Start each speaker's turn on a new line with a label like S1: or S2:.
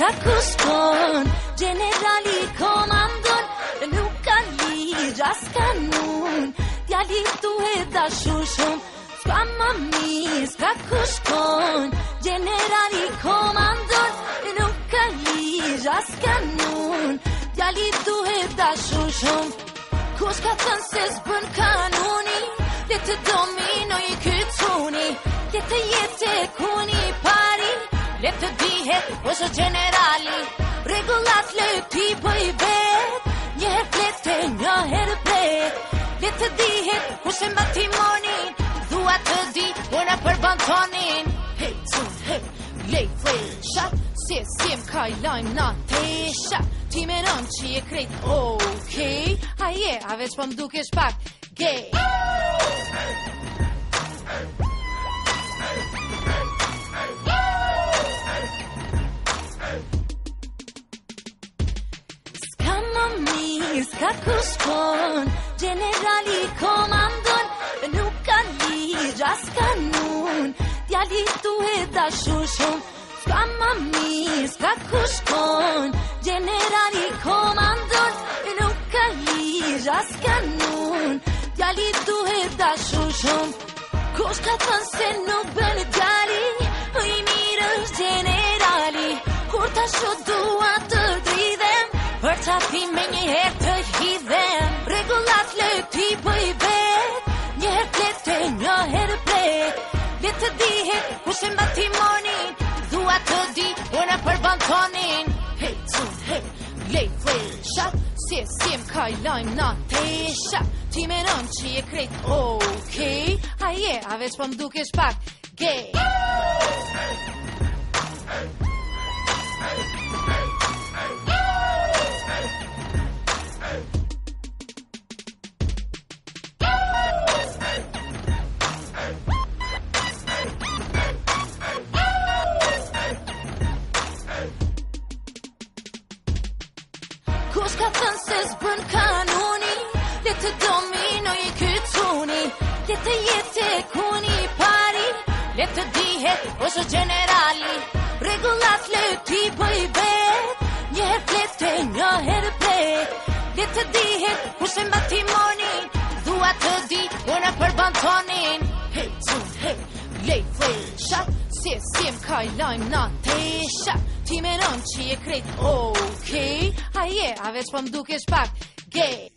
S1: s'ka kushkon, generali komandon, nuk ka ligj as kanun, djali duhet dashur shumë, s'ka më mirë, s'ka kushkon, generali komandon, nuk ka ligj as kanun, djali duhet dashur shumë. Kush ka thënë se s'bën kanuni, le të dominoj kytuni, le të jetë kuni pari, le të dihet është generali, regullat le t'i bëj vet, një herë flet e një herë pret, le të dihet kush e mba timonin, dhua të di unë për bantonin. Hey, tun, hey, lej fresha, se sim ka lajm na tesha, ti menon që je krejt okej, a je, a veç po m'dukesh pak gay. S'ka më mirë, s'ka kushkon, generali komandon, nuk ka ligj as kanun, djali duhet dashur shumë. S'ka më mirë, s'ka kushkon, generali komandon, nuk ka ligj as kanun, djali duhet dashur shumë. Kush ka thënë se nuk bën djali, i mirë është generali, kur ta shoh dua të dridhem, për qafi me një herë të hidhem, regullat le t'i bëj vet, një herë flet e një herë pret, le të dihet kush e mba timonin, dhua të di unë për bantonin. Hey, tun, hey, lej fresha, se sim ka lajm na tesha, ti menon që je krejt okej, a je, a veç po m'dukesh pak gay. Kush ka thënë se s'bën kanuni, le të dominoj kytuni, le të jetë kuni pari, le të dihet është generali, regullat le t'i bëj vet, një herë flet e një herë pret, le të dihet kush e mba timonin, dhua të di unë për bantonin. Hey, tun, hey, lej fresha, se sim ka lajm na tesha, ti menon që je krejt okej, a je, a veç po m'dukesh pak gay.